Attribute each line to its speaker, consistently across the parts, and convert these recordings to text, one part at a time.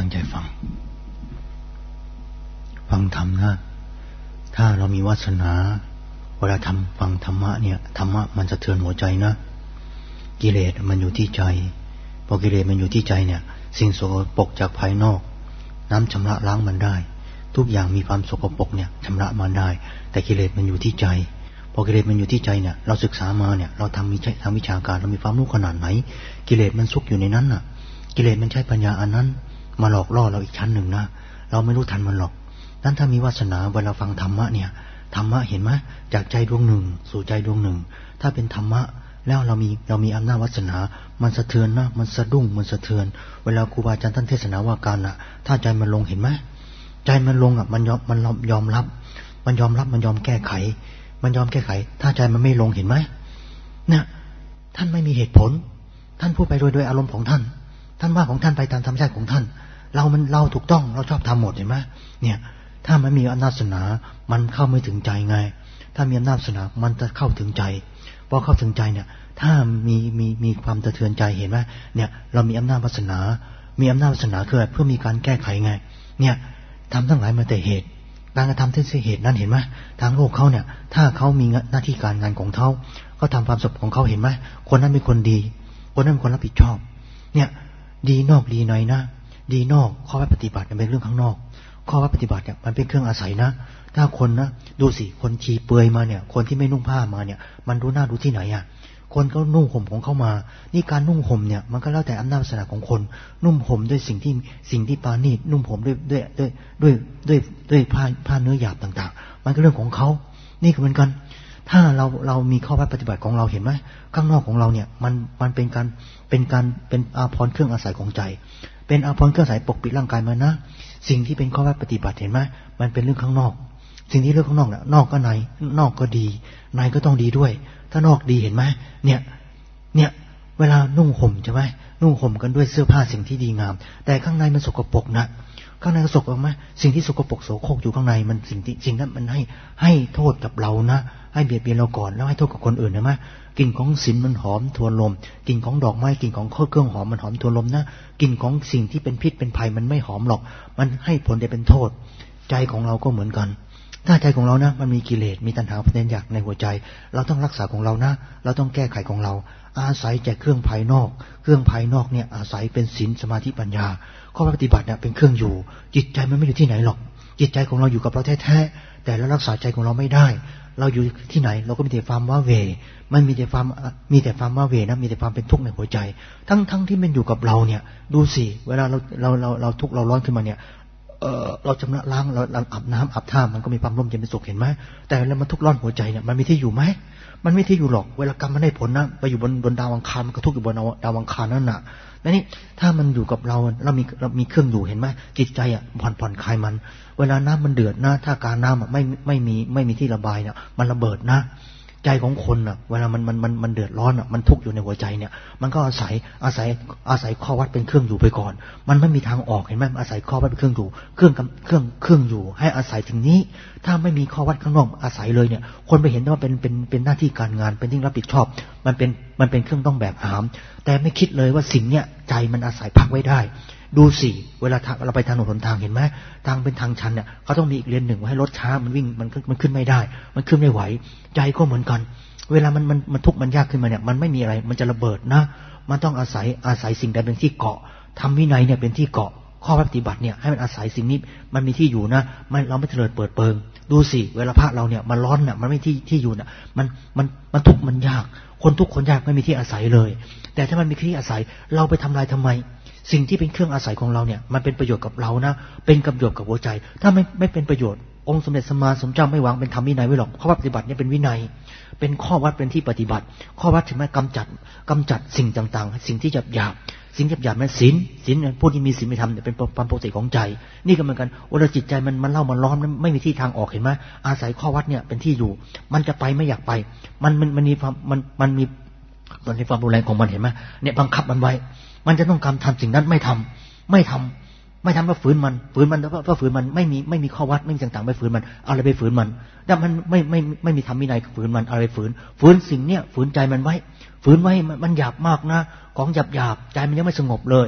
Speaker 1: ตั้งใจฟังธรรมนะถ้าเรามีวาสนาเวลาฟังธรรมะเนี่ยธรรมะมันสะเทือนหัวใจนะกิเลสมันอยู่ที่ใจพอกิเลสมันอยู่ที่ใจเนี่ยสิ่งสกปรกจากภายนอกน้ำชำระล้างมันได้ทุกอย่างมีความสกปรกเนี่ยชำระมันได้แต่กิเลสมันอยู่ที่ใจพอกิเลสมันอยู่ที่ใจเนี่ยเราศึกษามาเนี่ยเราทำวิชาการเรามีความรู้ขนาดไหนกิเลสมันซุกอยู่ในนั้นน่ะกิเลสมันใช้ปัญญาอันนั้นมาหลอกล่อเราอีกชั้นหนึ่งนะเราไม่รู้ทันมันหรอกนั้นถ้ามีวาสนาเวลาฟังธรรมะเนี่ยธรรมะเห็นไหมจากใจดวงหนึ่งสู่ใจดวงหนึ่งถ้าเป็นธรรมะแล้วเรามีอำนาจวาสนามันสะเทือนนะมันสะดุ้งมันสะเทือนเวลาครูบาอาจารย์ท่านเทศนาว่าการน่ะถ้าใจมันลงเห็นไหมใจมันลงอ่ะมันยอมรับมันยอมแก้ไขถ้าใจมันไม่ลงเห็นไหมเนี่ยท่านไม่มีเหตุผลท่านพูดไปโดยอารมณ์ของท่านว่าของท่านไปตามธรรมชาติของท่านเราถูกต้องเราชอบทำหมดเห็นไหมเนี่ยถ้ามันมีอำนาจวาสนามันเข้าไม่ถึงใจไงถ้ามีอำนาจวาสนามันจะเข้าถึงใจพอเข้าถึงใจเนี่ยถ้ามีความสะเทือนใจเห็นไหมเนี่ยเรามีอำนาจวาสนาคือเพื่อมีการแก้ไขไงเนี่ยทำทั้งหลายมาแต่เหตุการกระทำที่เหตุนั้นเห็นไหมทางโลกเขาเนี่ยถ้าเขามีหน้าที่การงานของเขาทำความสมของเขาเห็นไหมคนนั้นเป็นคนดีคนนั้นเป็นคนรับผิดชอบเนี่ยดีนอกดีในนะดีนอกข้อวัดปฏิบัติเป็นเรื่องข้างนอกข้อวัดปฏิบัติเนี่ยมันเป็นเครื่องอาศัยนะถ้าคนนะดูสิคนชีเปลือยมาเนี่ยคนที่ไม่นุ่งผ้ามาเนี่ยมันดูหน้าดูที่ไหนอ่ะคนก็นุ่งห่มของเขามานี่การนุ่งห่มเนี่ยมันก็แล้วแต่อำนาจวาสนาของคนนุ่งห่มด้วยสิ่งที่ปาณีตนุ่งห่มด้วยผ้าเนื้อหยาบต่างๆมันก็เรื่องของเขานี่ก็เหมือนกันถ้าเรามีข้อวัดปฏิบัติของเราเห็นไหมข้างนอกของเราเนี่ยมันเป็นอาภรณ์เครื่องอาศัยของใจเป็นอาภรณ์เครื่องอาศัยปกปิดร่างกายมานะสิ่งที่เป็นข้อวัดปฏิบัติเห็นไหมมันเป็นเรื่องข้างนอกสิ่งที่เรื่องข้างนอกเนี่ยนอกก็ในนอกก็ดีในก็ต้องดีด้วยถ้านอกดีเห็นไหมเนี่ยเวลานุ่งห่มใช่ไหมนุ่งห่มกันด้วยเสื้อผ้าสิ่งที่ดีงามแต่ข้างในมันสกปรกนะข้างในก็สกปรกไหมสิ่งที่สกปรกโสโครกอยู่ข้างในมันสิ่งนั้นมันให้โทษกับเรานะให้เบียดเบียนเราก่อนแล้วให้โทษกับคนอื่นนะมั้ยกลิ่นของศีลมันหอมทวนลมกลิ่นของดอกไม้กลิ่นของเครื่องหอมมันหอมทวนลมนะกลิ่นของสิ่งที่เป็นพิษเป็นภัยมันไม่หอมหรอกมันให้ผลแต่เป็นโทษใจของเราก็เหมือนกันถ้าใจของเรานะมันมีกิเลสมีตัณหาความอยากในหัวใจเราต้องรักษาของเรานะเราต้องแก้ไขของเราอาศัยจากเครื่องภายนอกเนี่ยอาศัยเป็นศีลสมาธิปัญญาข้อปฏิบัติเนี่ยเป็นเครื่องอยู่จิตใจมันไม่อยู่ที่ไหนหรอกจิตใจของเราอยู่กับเราแท้ๆแต่เรารักษาใจของเราไม่ได้เราอยู่ที่ไหนเราก็มีแต่ความว้าเหวมันมีแต่ความว้าเหวนะมีแต่ความเป็นทุกข์ในหัวใจทั้งที่มันอยู่กับเราเนี่ยดูสิเวลาเราทุกข์เราร้อนขึ้นมาเนี่ยเราชำระล้างเราอาบน้ำอาบท่ามันก็มีความร่มเย็นเป็นสุขเห็นไหมแต่แล้วมันทุกข์ร้อนหัวใจเนี่ยมันมีที่อยู่ไหมมันไม่ที่อยู่หรอกเวลากรรมมันได้ผลนะไปอยู่บนดาวอังคารมันก็ทุกข์อยู่บนดาวอังคารนั่นน่ะนี่ถ้ามันอยู่กับเรามีเครื่องอยู่เห็นไหมจิตใจอ่ะผ่อนคลายมันเวลาน้ำมันเดือดนะถ้าการน้ำอ่ะไม่มีที่ระบายเนี่ยมันระเบิดนะใจของคนอ่ะเวลามันเดือดร้อนอ่ะมันทุกข์อยู่ในหัวใจเนี่ยมันก็อาศัยข้อวัดเป็นเครื่องอยู่ไปก่อนมันไม่มีทางออกเห็นไหมอาศัยข้อวัดเป็นเครื่องอยู่เครื่องอยู่ให้อาศัยถึงนี้ถ้าไม่มีข้อวัดข้างนอกอาศัยเลยเนี่ยคนไปเห็นว่าเป็นหน้าที่การงานเป็นที่รับผิดชอบมันเป็นเครื่องต้องแบกหามแต่ไม่คิดเลยว่าสิ่งเนี้ยใจมันอาศัยพักไว้ได้ดูสิเวลาเราไปทางถนนทางเห็นไหมทางเป็นทางชันเนี่ยเขาต้องมีอีกเลนหนึ่งให้รถช้ามันวิ่งมันขึ้นไม่ได้มันขึ้นไม่ไหวใจก็เหมือนกันเวลามันทุกข์มันยากขึ้นมาเนี่ยมันไม่มีอะไรมันจะระเบิดนะมันต้องอาศัยสิ่งใดเป็นที่เกาะทำวินัยเนี่ยเป็นที่เกาะข้อปฏิบัติเนี่ยให้มันอาศัยสิ่งนี้มันมีที่อยู่นะเราไม่เถลิดเปิดเปิงดูสิเวลาพระเราเนี่ยมันร้อนน่ะมันไม่ที่อยู่น่ะมันทุกข์มันยากคนทุกข์คนยากไม่มีที่อาศัยเลยแต่ถ้ามันมีที่อาศัยเราไปทำลายทำไมสิ่งที่เป็นเครื่องอาศัยของเราเนี่ยมันเป็นประโยชน์กับเรานะเป็นประโยชน์กับหัวใจถ้าไม่เป็นประโยชน์องค์สมเด็จสัมมาสัมพุทธเจ้าไม่วางเป็นธรรมวินัยไว้หรอกข้อปฏิบัติเนี่ยเป็นวินัยเป็นข้อวัดเป็นที่ปฏิบัติข้อวัดถึงแม้กำจัดสิ่งต่างๆสิ่งที่หยาบสิ่งหยาบนั้นศีลผู้ที่มีศีลไม่ทำเนี่ยเป็นความปกติของใจนี่ก็เหมือนกันเวลาจิตใจมันเล่ามันร้อนไม่มีที่ทางออกเห็นไหมอาศัยข้อวัดเนี่ยเป็นที่อยู่มันจะไปไม่อยากไปมันมีความมันมีความรุนแรงของมันเห็นไหมเนี่ยบังคับมันไว้มันจะต้องการทำสิ่งนั้นไม่ทำก็ฝืนมันก็ฝืนมันไม่มีข้อวัดไม่มีต่างๆไปฝืนมันเอาอะไรไปฝืนมันแต่มันไม่มีธรรมวินัยฝืนมันอะไรฝืนสิ่งเนี้ยฝืนใจมันไว้ฝืนไว้มันหยาบมากนะของหยาบใจมันยังไม่สงบเลย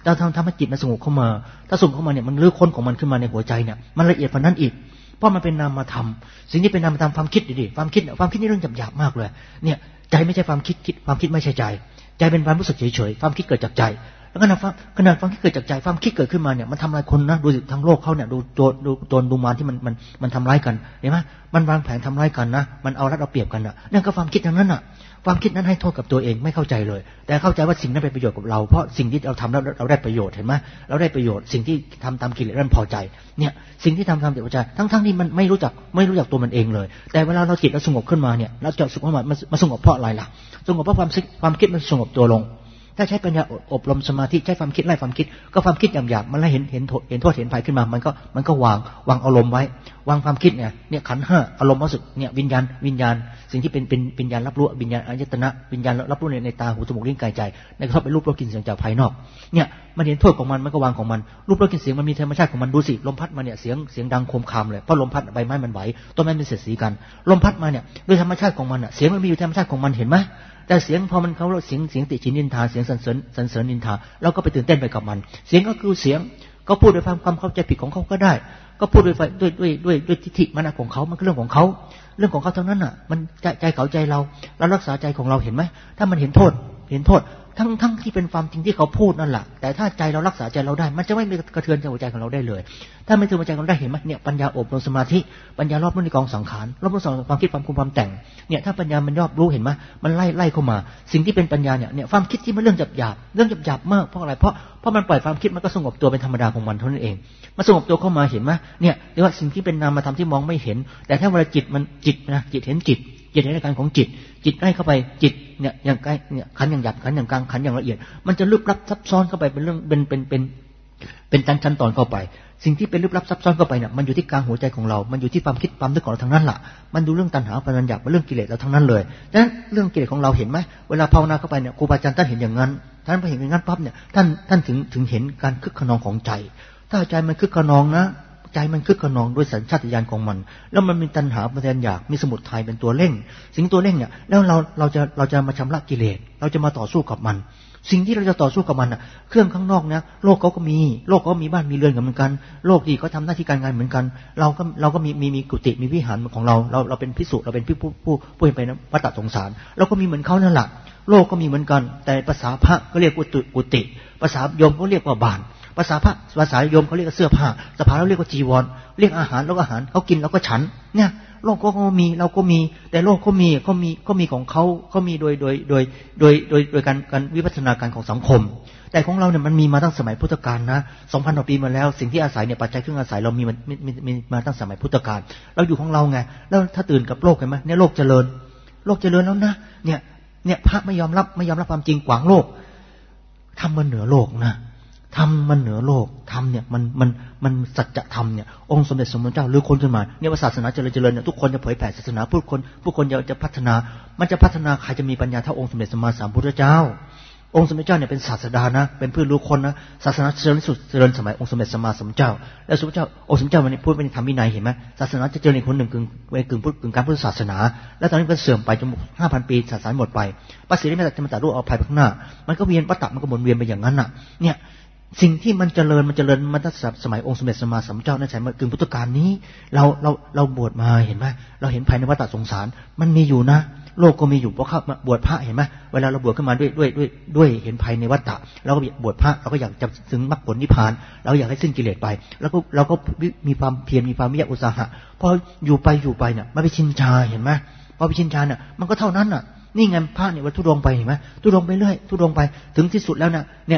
Speaker 1: เราทำให้จิตมันสงบเข้ามาถ้าสงบเข้ามาเนี่ยมันรื้อค้นของมันขึ้นมาในหัวใจเนี่ยมันละเอียดกว่านั้นอีกเพราะมันเป็นนามธรรมสิ่งที่เป็นนามธรรมความคิดดิความคิดนี่เรื่องหยาบๆมากเลยเนี่ยใจไม่ใช่ความคิดความคิดไม่ใช่ใจใจเป็นความรู้สึกเฉยๆความคิดเกิดจากใจแล้วขนาดความคิดเกิดจากใจความคิดเกิดขึ้นมาเนี่ยมันทำลายคนนะดูสิทั้งโลกเขาเนี่ยดูมารที่มันทำร้ายกันเห็นไหมมันวางแผนทำร้ายกันนะมันเอารัดเอาเปรียบกันนะนั่นก็ความคิดทั้งนั้นน่ะความคิดนั้นให้โทษกับตัวเองไม่เข้าใจเลยแต่เข้าใจว่าสิ่งนั้นเป็นประโยชน์กับเราเพราะสิ่งที่เราทำแล้วเราได้ประโยชน์เห็นไหมเราได้ประโยชน์สิ่งที่ทำตามกิเลสนั้นพอใจเนี่ยสิ่งที่ทำตามกิเลสพอใจทั้งที่มันไม่รู้จักตัวมันเองเลยแต่เวลาเราจิตเราสงบขึ้นมาเนี่ยเราจะสงบมาสงบเพราะอะไรล่ะสงบเพราะความคิดมันสงบตัวลงถ้าใช้ปัญญาอบรมสมาธิใช้ความคิดไล่ความคิดก็ความคิดหยาบๆมันไล่เห็นโทษเห็นภัยขึ้นมามันก็วางอารมณ์ไว้วางความคิดเนี่ยขันธ์ห้าอารมณ์รู้สึกเนี่ยวิญญาณสิ่งที่เป็นวิญญาณรับรู้วิญญาณอายตนะวิญญาณรับรู้ในตาหูจมูกลิ้นกายใจในกระทบเป็นรูปรสกลิ่นเสียงจากภายนอกเนี่ยมันเห็นโทษของมันก็วางของมันรูปรสกลิ่นเสียงมันมีธรรมชาติของมันดูสิลมพัดมาเนี่ยเสียงดังโคมคามเลยเพราะลมพัดใบไม้มันไหวต้นไม้เป็นเศษสีกันลมพัดมาเนี่ยด้วยธรรมชาติของมันเสียงมันมีอยู่ธรรมชาติของมันเห็นไหมแต่เสียงพอมันเขาเสียงติชินนินทาเสียงสรรเสริญนินทาเราก็ไปตื่นเต้นไปกับมันเสียงก็คือเสียงก็พูดด้วยความเข้าใจผิดของเขาก็ได้ก็พูดด้วยทิฏฐิมานะของเขามันก็เรื่องของเขาเท่านั้นน่ะมันใจเขาใจเรารักษาใจของเราเห็นไหมถ้ามันเห็นโทษทั้งที่เป็นความจริงที่เขาพูดนั่นแหละแต่ถ้าใจเรารักษาใจเราได้มันจะไม่มีกระเทือนหัวใจของเราได้เลยถ้าไม่กระเทือนหัวใจของเราได้เห็นไหมเนี่ยปัญญาอบรมสมาธิปัญญารอบรู้ในกองสังขารรอบรู้ความคิดความคุมความแต่งเนี่ยถ้าปัญญามันรอบรู้เห็นไหมมันไล่เข้ามาสิ่งที่เป็นปัญญาเนี่ยความคิดที่มันเรื่องหยาบมากเพราะอะไรเพราะมันปล่อยความคิดมันก็สงบตัวเป็นธรรมดาของมันเท่านั้นเองมันสงบตัวเข้ามาเห็นไหมเนี่ยเรียกว่าสิ่งที่เป็นนามธรรมที่มองไม่เห็นแต่ถ้าเวลาจิตเห็นจิตในอาการของจิตได้เข้าไปจิตเนี่ยอย่างใกล้เนี่ยขันอย่างหยาบขันอย่างกลางขันอย่างละเอียดมันจะลึกลับซับซ้อนเข้าไปเป็นเรื่องเป็นชั้นตอนเข้าไปสิ่งที่เป็นลึกลับซับซ้อนเข้าไปเนี่ยมันอยู่ที่กลางหัวใจของเรามันอยู่ที่ความคิดความนึกของเราทั้งนั้นล่ะมันดูเรื่องตัณหาปัญญาเป็นเรื่องกิเลสเราทั้งนั้นเลยดังนั้นเรื่องกิเลสของเราเห็นไหมเวลาภาวนาเข้าไปเนี่ยครูบาอาจารย์ท่านเห็นอย่างนั้นท่านพอเห็นอย่างนั้นปั๊บเนี่ยท่านถึงเห็นการคึกขนองของใจถ้าใจมันคึกขนองนะใจมันคึกขนองด้วยสัญชาตญาณของมันแล้วมันมีตัณหาปัญญาอยากมีสมุทัยเป็นตัวเร่งสิ่งตัวเร่งเนี่ยแล้วเราจะมาชำระกิเลสเราจะมาต่อสู้กับมันสิ่งที่เราจะต่อสู้กับมันเครื่องข้างนอกนะโลกเขาก็มีบ้านมีเรือนเหมือนกันโลกดีก็ทำหน้าที่การงานเหมือนกันเราก็มีกุฏิมีวิหารของเราเป็นภิกษุเราเป็นผู้เห็นไปนะวัฏสงสารเราก็มีเหมือนเขานั่นแหละโลกก็มีเหมือนกันแต่ภาษาพระก็เรียกกุฏิภาษาโยมก็เรียกว่าบ้านภาษาโยมเขาเรียกว่าเสื้อผ้าสภาเราเรียกว่าจีวรเรียกอาหารแล้วก็อาหารเขากินเราก็ฉันเนี่ยโลกก็มีเราก็มีแต่โลกก็มีของเขาก็มีโดยการวิวัฒนาการของสังคมแต่ของเราเนี่ยมันมีมาตั้งสมัยพุทธกาลนะ 2,000 กว่าปีมาแล้วสิ่งที่อาศัยเนี่ยปัจจัยเครื่องอาศัยเรามีมาตั้งสมัยพุทธกาลเราอยู่ของเราไงแล้วถ้าตื่นกับโลกเห็นไหมเนี่ยโลกเจริญแล้วนะเนี่ยพระไม่ยอมรับความจริงขวางโลกทำมันเหนือโลกนะทำมันเหนือโลกทำเนี่ยมันสัจธรรมเนี่ยองค์สมเด็จสมเด็จเจ้าหรือคนขึ้นมาเนี่ยว่าศาสนาเจริญเนี่ยทุกคนจะเผยแผ่ศาสนาผู้คนจะพัฒนามันจะพัฒนาใครจะมีปัญญาเท่าองค์สมเด็จสัมมาสัมพุทธเจ้าองค์สมเด็จเจ้าเนี่ยเป็นศาสดานะเป็นผู้รู้คนนะศาสนาเจริญที่สุดเจริญสมัยองค์สมเด็จสัมมาสัมพุทธเจ้าแล้วสมเด็จเจ้าองค์สมเด็จเจ้าวันนี้พูดเป็นธรรมวินัยเห็นไหมศาสนาจะเจริญคนหนึ่งกึ่งการพุทธศาสนาแล้วตอนนี้มันเสื่อมไปจน 5,000 ปีศาสนาหมดไปพระศรีริมจะมาตัดรูปเอาภัยไปข้างหน้ามันก็เวียนวัฏฏะมันก็หมุนเวียนไปอย่างนั้นน่ะเนี่ยสิ่งที่มันเจริญมาตั้งแต่สมัยองค์สมเด็จสัมมาสัมพุทธเจ้านั่นใช่ไหมกึ่งพุทธกาลนี้เราบวชมาเห็นไหมเราเห็นภายในวัฏสงสารมันมีอยู่นะโลกก็มีอยู่เพราะเข้ามาบวชพระเห็นไหมเวลาเราบวชขึ้นมาด้วยเห็นภายในวัฏฏะเราก็บวชพระเราก็อยากจะถึงมรรคผลนิพพานเราอยากให้สิ้นกิเลสไปแล้วก็เราก็มีความเพียรมีความวิริยะอุตสาหะพออยู่ไปเนี่ยมันไปชินชาเห็นไหมพอไปชินชาเนี่ยมันก็เท่านั้นน่ะนี่ไงพระเนี่ยว่าทุดงไปเห็นไหมทุดงไปเรื่อยทุดงไปถึงที่สุดแล้วนะเนี่ย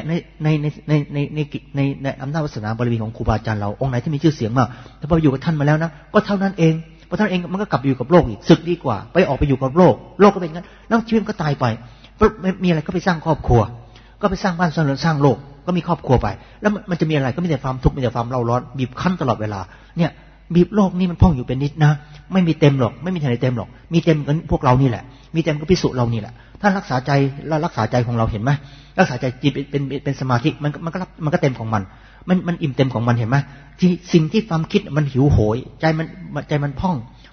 Speaker 1: ในอำนาจวาสนาบารมีของครูบาอาจารย์เราองค์ไหนที่มีชื่อเสียงมากแต่พออยู่กับท่านมาแล้วนะก็เท่านั้นเองพอท่านเองมันก็กลับอยู่กับโลกอีกศึกดีกว่าไปออกไปอยู่กับโลกก็เป็นงั้นแล้วชีวิตก็ตายไปมีอะไรก็ไปสร้างครอบครัวก็ไปสร้างบ้านสร้างโลกก็มีครอบครัวไปแล้วมันจะมีอะไรก็มีแต่ความทุกข์มีแต่ความเล่าร้อนบีบคั้นตลอดเวลาเนี่ยบีบโลกนี่มันพ่องอยู่เป็นนิดนะไม่มีเต็มหรอกไม่มีที่ไหนเต็มหรอกมีเต็มกันพวกเรานี่แหละมีเต็มก็ภิกษุเรานี่แหละถ้ารักษาใจแล้วรักษาใจของเราเห็นไหมรักษาใจจิตเป็นสมาธิมันก็เต็มของมันอิ่มเต็มของมันเห็นไหมที่สิ่งที่ความคิดมันหิวโหยใจมันพ่อง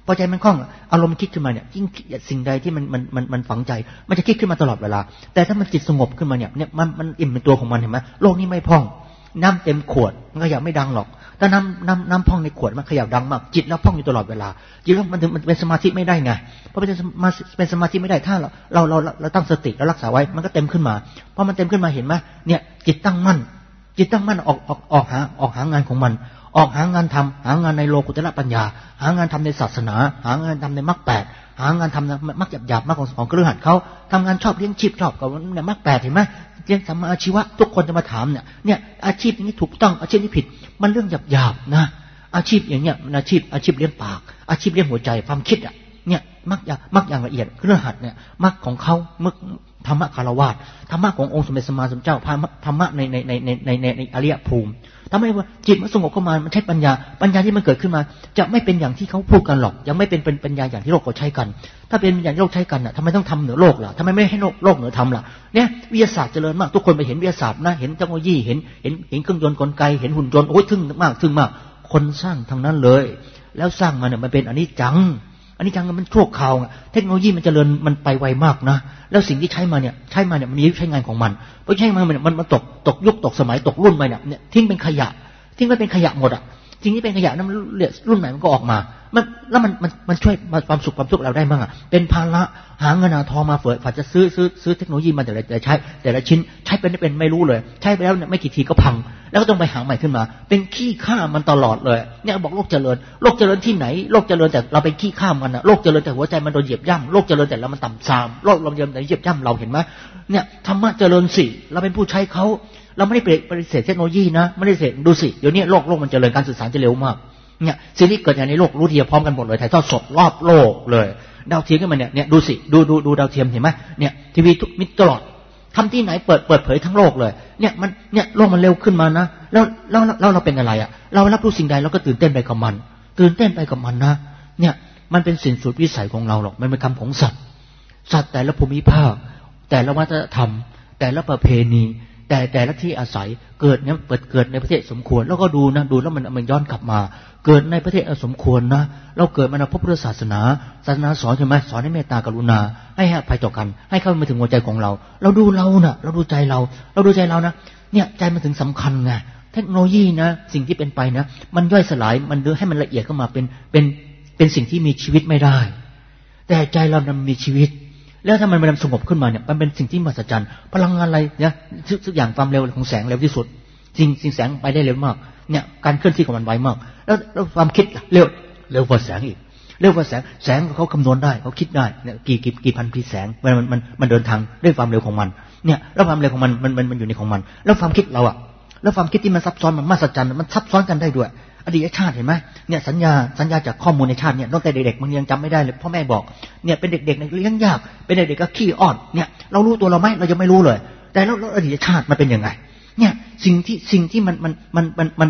Speaker 1: พอใจมันคล่องอารมณ์คิดขึ้นมาเนี่ยยิ่งสิ่งใดที่มันฝังใจมันจะคิดขึ้นมาตลอดเวลาแต่ถ้ามันจิตสงบขึ้นมาเนี่ยมันอิ่มเป็นตัวของมันเห็นไหมโลกนี้ไม่พองน้ำเต็มขวดมันก็อยากไม่ดังหรอกถ้าน้ำพองในขวดมันขยับดังมากจิตแล้วพองอยู่ตลอดเวลาจิตแล้วมันเป็นสมาธิไม่ได้ไงเพราะเป็นสมาธิไม่ได้ถ้าเราตั้งสติแล้วรักษาไว้มันก็เต็มขึ้นมาพอมันเต็มขึ้นมาเห็นไหมเนี่ยจิตตั้งมั่นออกหางานของมันออกหางานทำหางานในโลกุตระปัญญาหางานทำในศาสนาหางานทำในมรรคแปดหางานทำในมรรคหยาบๆมรรคของคฤหัสถ์เขาทำงานชอบเลี้ยงชีพชอบกับเนี่ยมรรคแปดเห็นไหมเรียนสัมมาอาชีวะทุกคนจะมาถามเนี่ยอาชีพนี้ถูกต้องอาชีพนี้ผิดมันเรื่องหยาบๆนะอาชีพอย่างเนี้ยมันอาชีพเลี้ยงปากอาชีพเลี้ยงหัวใจความคิดอ่ะเนี่ยมรรคอย่างละเอียดคฤหัสถ์เนี่ยมรรคของเขาธรรมะคารวะธรรมะขององค์สมเด็จสัมมาสัมพุทธเจ้าธรรมะในอริยภูมิทำให้ว่าจิตมันสงบเข้ามามันใช้ปัญญาที่มันเกิดขึ้นมาจะไม่เป็นอย่างที่เขาพูดกันหรอกยังไม่เป็นปัญญาอย่างที่โลกเขาใช้กันถ้าเป็นอย่างที่โลกใช้กันน่ะทำไมต้องทำเหนือโลกล่ะทำไมไม่ให้โลกเหนือธรรมล่ะเนี่ยวิทยาศาสตร์เจริญมากทุกคนไปเห็นวิทยาศาสตร์นะเห็นเทคโนโลยีเห็นเครื่องยนต์กลไกเห็นหุ่นยนต์โอ้ยทึ่งมากคนสร้างทั้งนั้นเลยแล้วสร้างมาเนี่ยมันเป็นอนิจจังมันชั่วคราวเทคโนโลยีมันเจริญมันไปไวมากนะแล้วสิ่งที่ใช้มาเนี่ยมันมีใช้งานของมันเพราะใช้มามันตกยุคตกสมัยตกรุ่นไปเนี่ยทิ้งเป็นขยะทิ้งไปเป็นขยะหมดอ่ะสิ่งที่เป็นขยะนั้นรุ่นไหนมันก็ออกมาแล้วมันช่วยความสุขความทุกข์เราได้บ้างอ่ะเป็นภาระหาเงินหาทองมาฝาจะซื้อเทคโนโลยีมาแต่ใช้แต่ละชิ้นใช้เป็นไม่รู้เลยใช้ไปแล้วเนี่ยไม่กี่ทีก็พังแล้วก็ต้องไปหาใหม่ขึ้นมาเป็นขี้ข้ามันตลอดเลยเนี่ยบอกโลกเจริญที่ไหนโลกเจริญแต่เราเป็นขี้ข้ามันอ่ะโลกเจริญแต่หัวใจมันโดนเหยียบย่ำโลกเจริญแต่เรามันต่ำทรามโลกเราเหยียบย่ำเราเห็นไหมเนี่ยธรรมะเจริญสิเราเป็นผู้ใช้เขาเราไม่ได้ปฏิเสธเทคโนโลยีนะไม่ได้เสธดูสิเดี๋ยวนี้โลกมันเจริญการสื่อสารจะเร็วมากเนี่ยสิ่งที่เกิดอย่างในโลกรู้ทีพร้อมกันหมดเลยถ่ายทอดสดรอบโลกเลยดาวเทียมขึ้นมาเนี่ยดูสิดูดาวเทียมเห็นไหมเนี่ยทีวีทุกมิตรตลอดทำที่ไหนเปิดเผยทั้งโลกเลยเนี่ยโลกมันเร็วขึ้นมานะแล้วเราเป็นอะไรอ่ะเรารับรู้สิ่งใดเราก็ตื่นเต้นไปกับมันนะเนี่ยมันเป็นสิ่งสุดวิสัยของเราหรอกมันเป็นคำของสัตว์แต่ละภูมิภาคแต่ละวัฒนธรรมแต่ละประเพณีแต่ละที่อาศัยเกิดในประเทศสมควรแล้วก็ดูแล้วมันย้อนกลับมาเกิดในประเทศสมควรนะเราเกิดมาในพระพุทธศาสนาสอนใช่ไหมสอนให้เมตตากรุณาให้อภัยต่อกันให้เข้ามาถึงหัวใจของเราดูเรานะเราดูใจเรานะเนี่ยใจมันถึงสำคัญไงเทคโนโลยีนะสิ่งที่เป็นไปนะมันย่อยสลายมันให้มันละเอียดเข้ามาเป็นสิ่งที่มีชีวิตไม่ได้แต่ใจเรามันมีชีวิตแล้วถ้ามันสงบขึ้นมาเนี่ยมันเป็นสิ่งที่มหัศจรรย์พลังงานอะไรเนี่ยทุกอย่างความเร็วของแสงเร็วที่สุดสิ่งแสงไปได้เร็วมากเนี่ยการเคลื่อนที่ของมันไวมากแล้วความคิดเร็วกว่าแสงอีกเร็วกว่าแสงเขาคำนวณได้เขาคิดได้เนี่ยกี่พันปีแสงมันเดินทางด้วยความเร็วของมันเนี่ยแล้วความเร็วของมันอยู่ในของมันแล้วความคิดเราอะแล้วความคิดที่มันซับซ้อนมันมหัศจรรย์มันซับซ้อนกันได้ด้วยอดีตชาติเห็นไหมเนี่ยสัญญาจากข้อมูลในชาติเนี่ยตั้งแต่เด็กๆมันยังจำไม่ได้เลยพ่อแม่บอกเนี่ยเป็นเด็กๆเลี้ยงยากเป็นเด็กๆก็ขี้อ้อนเนี่ยเรารู้ตัวเราไหมเรายังไม่รู้เลยแต่แล้วอดีตชาติมันเป็นยังไงเนี่ยสิ่งที่มัน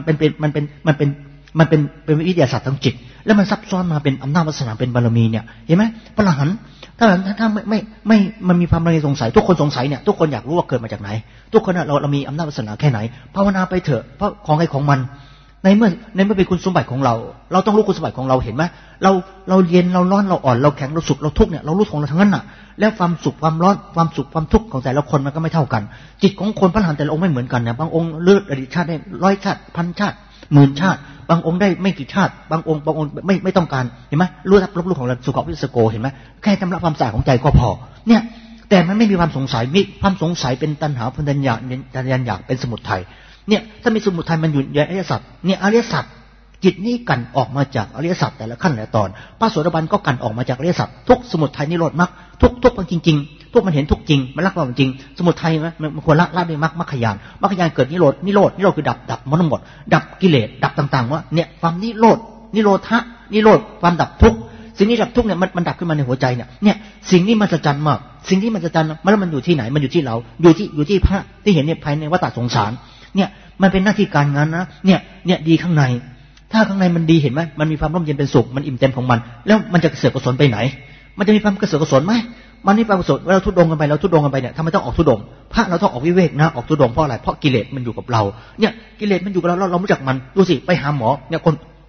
Speaker 1: เป็นวิทยาศาสตร์ทางจิตแล้วมันซับซ้อนมาเป็นอำนาจวาสนาเป็นบารมีเนี่ยเห็นไหมพระอรหันต์ถ้าไม่มันมีความลังเลสงสัยทุกคนสงสัยเนี่ยทุกคนอยากรู้ว่าเกิดมาจากไหนทุกคนเรามีอำนาจวาสนาแค่ไหนภาวนาไปเถอะเพราะของใครของมันในเมื่อเป็นคุณสมบัติของเราต้องรู้คุณสมบัติของเราเห็นไหมเราเย็นเราร้อนเราอ่อนเราแข็งเราสุขเราทุกข์เนี่ยเรารู้ของเราทั้งนั้นน่ะแล้วความสุขความร้อนความสุขความทุกข์ของแต่ละคนมันก็ไม่เท่ากันจิตของคนพระอรหันต์แต่ละองค์ไม่เหมือนกันเนี่ยบางองค์เลือดอดีตชาติได้100 ชาติพันชาติหมื่นชาติบางองค์ได้ไม่กี่ชาติบางองค์ไม่ต้องการเห็นไหมรู้ของเราสุขวิสโกเห็นไหมแค่ทำละความสะอาดของใจก็พอเนี่ยแต่มันไม่มีความสงสัยมีความสงสัยเป็นตัณหาเป็นตัณหาอยากเป็นสมุทัยเนี่ยถ้ามีสมุทัยมันอยู่ในอริยสัจเนี่ยอริยสัจจิตนี้กันออกมาจากอริยสัจแต่ละขั้นแต่ละตอนพระโสดาบันก็กันออกมาจากอริยสัจทุกสมุทัยนิโรธมรรคทุกมันจริงๆทุกมันเห็นทุกจริงมันรักความจริงสมุทัยมันควรละด้วยมรรคมรรคญาณเกิดนิโรธคือดับมันหมดดับกิเลสดับต่างๆว่าเนี่ยความนิโรธความดับทุกข์สิ่งนี้ดับทุกข์เนี่ยมันดับขึ้นมาในหัวใจเนี่ยสิ่งนี้มันจะจันมากสิ่งที่มันจะจันมันอยู่ที่ไหนมันอยู่ที่เราอยู่ที่พระที่เห็นเนี่ยภายในวัฏสงสารเนี่ยมันเป็นหน้าที่การงานนะเนี่ยดีข้างในถ้าข้างในมันดีเห็นไหมมันมีความร่มเย็นเป็นสุขมันอิ่มเต็มของมันแล้วมันจะเสื่อมกุศลไปไหนมันจะมีความเสื่อมกุศลไหมมันนี่ความกุศลเวลาทุดงกันไปเนี่ยทำไมต้องออกทุดงพระเราต้องออกวิเวกนะออกทุดงเพราะอะไรเพราะกิเลสมันอยู่กับเราเนี่ยกิเลสมันอยู่กับเรารู้จักมันดูสิไปหาหมอเนี่ย